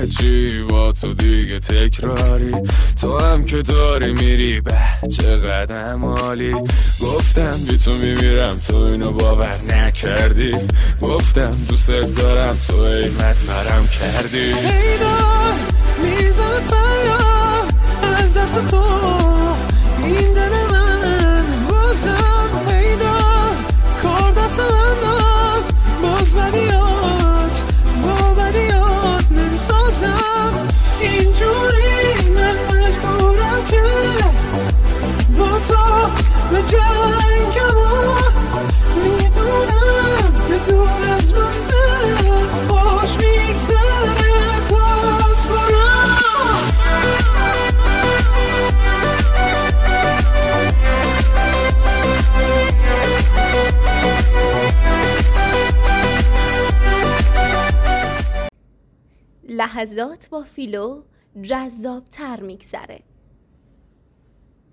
همه چی با تو دیگه تکراری، تو هم که داری میری به چه قدم عالی. گفتم بی تو میمیرم تو اینو باور نکردی، گفتم دوست دارم تو ای مسخرم کردی. پیدا میزنه فریاد از دست تو این دل من، بازم پیدا کار دست من داد، باز بدیات نمیسازم اینجوری. من مجبورم که با تو به جنگم و میدونم که دور از من خوش میگذره باز برام. لحظات با فیلو جذاب تر میگذره.